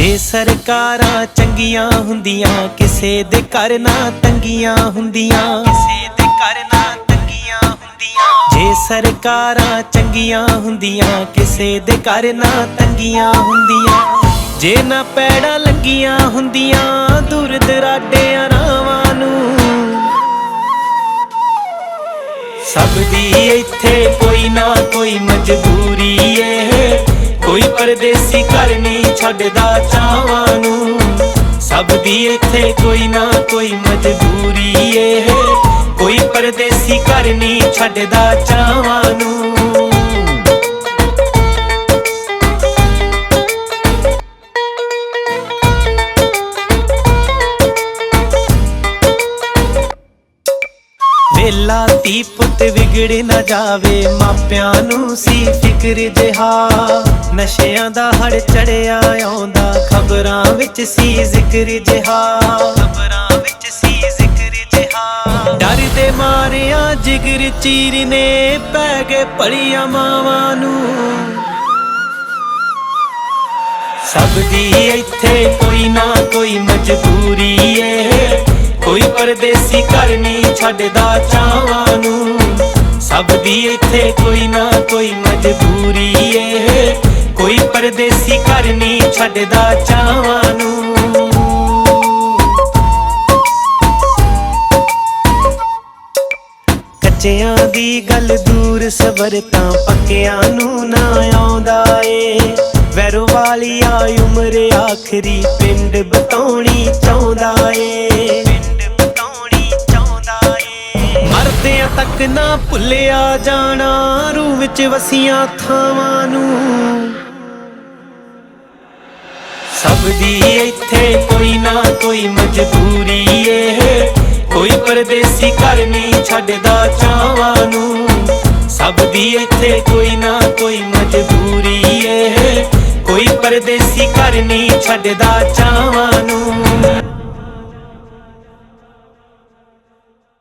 ਜੇ ਸਰਕਾਰਾਂ ਚੰਗੀਆਂ ਹੁੰਦੀਆਂ ਕਿਸੇ ਦੇ ਘਰ ਨਾ ਤੰਗੀਆਂ ਹੁੰਦੀਆਂ, ਕਿਸੇ ਦੇ ਘਰ ਨਾ ਤੰਗੀਆਂ ਹੁੰਦੀਆਂ। ਜੇ ਸਰਕਾਰਾਂ ਚੰਗੀਆਂ ਹੁੰਦੀਆਂ ਕਿਸੇ ਦੇ ਘਰ ਨਾ ਤੰਗੀਆਂ ਹੁੰਦੀਆਂ। ਜੇ ਨਾ ਪੈੜਾਂ ਲੱਗੀਆਂ ਹੁੰਦੀਆਂ ਦੂਰ ਦਰਾਡਿਆਂ ਰਾਵਾਂ ਨੂੰ। ਸਭ ਦੀ ਇੱਥੇ ਕੋਈ ਨਾ ਕੋਈ ਮਜਬੂਰੀ ਏ, ਕੋਈ ਪਰਦੇਸੀ ਘਰ ਨਹੀਂ ਛੱਡਦਾ ਚਾਵਾਂ ਨੂੰ। ਸਭ ਦੀ ਇੱਥੇ ਕੋਈ ਨਾ ਕੋਈ ਮਜਬੂਰੀ ਏ, ਕੋਈ ਪਰਦੇਸੀ ਘਰ ਨਹੀਂ ਛੱਡਦਾ ਚਾਵਾਂ ਨੂੰ। ਵੇਲਾ ਧੀ ਪੁੱਤ ਵਿਗੜ ਨਾ ਜਾਵੇ ਮਾਪਿਆਂ ਨੂੰ ਸੀ ਫਿਕਰ ਜਿਹਾ। ਨਸ਼ਿਆਂ ਦਾ ਹੜ ਚੜਿਆ ਆਉਂਦਾ ਖਬਰਾਂ ਵਿੱਚ ਸੀ ਜ਼ਿਕਰ ਜਿਹਾ, ਖਬਰਾਂ ਵਿੱਚ ਸੀ ਜ਼ਿਕਰ ਜਿਹਾ। ਡਰ ਦੇ ਮਾਰਿਆ ਜਿਗਰ ਚੀਰਨੇ ਪੈ ਗਏ ਭਲੀਆਂ ਮਾਵਾਂ ਨੂੰ। ਸਭ ਦੀ ਇੱਥੇ ਕੋਈ ਨਾ ਕੋਈ ਮਜਬੂਰੀ ਏ, ਕੋਈ ਪਰਦੇਸੀ ਘਰ ਨਹੀਂ ਛੱਡਦਾ ਚਾਵਾਂ ਨੂੰ। ਸਭ ਦੀ ਇੱਥੇ ਕੋਈ ਨਾ ਕੋਈ ਮਜਬੂਰੀ ਏ, ਕੋਈ ਪਰਦੇਸੀ ਘਰ ਨਹੀਂ ਛੱਡਦਾ ਚਾਵਾਂ ਨੂੰ। ਕੱਚਿਆਂ ਦੀ ਗੱਲ ਦੂਰ ਸਬਰ ਤਾਂ ਪੱਕਿਆਂ ਨੂੰ ਨਾ ਆਉਂਦਾ ਏ। ਵੈਰੋ ਵਾਲੀ ਆ ਉਮਰ ਆਖਰੀ ਪਿੰਡ ਬਤਾਉਣੀ ਚਾਹੁੰਦਾ ਏ। ਮਰਦਿਆਂ ਤੱਕ ਨਾ ਭੁੱਲਿਆ ਜਾਣਾ ਰੂਹ ਵਿੱਚ ਵਸੀਆਂ ਥਾਵਾਂ ਨੂੰ। ਸਭ ਦੀ ਇੱਥੇ ਕੋਈ ਨਾ ਕੋਈ ਮਜਬੂਰੀ ਏ, ਕੋਈ ਪਰਦੇਸੀ ਘਰ ਨਹੀਂ ਛੱਡਦਾ ਚਾਵਾਂ ਨੂੰ। ਸਭ ਦੀ ਇੱਥੇ ਕੋਈ ਨਾ ਕੋਈ ਮਜਬੂਰੀ ਏ, ਕੋਈ ਪਰਦੇਸੀ ਘਰ ਨਹੀਂ ਛੱਡਦਾ ਚਾਵਾਂ ਨੂੰ।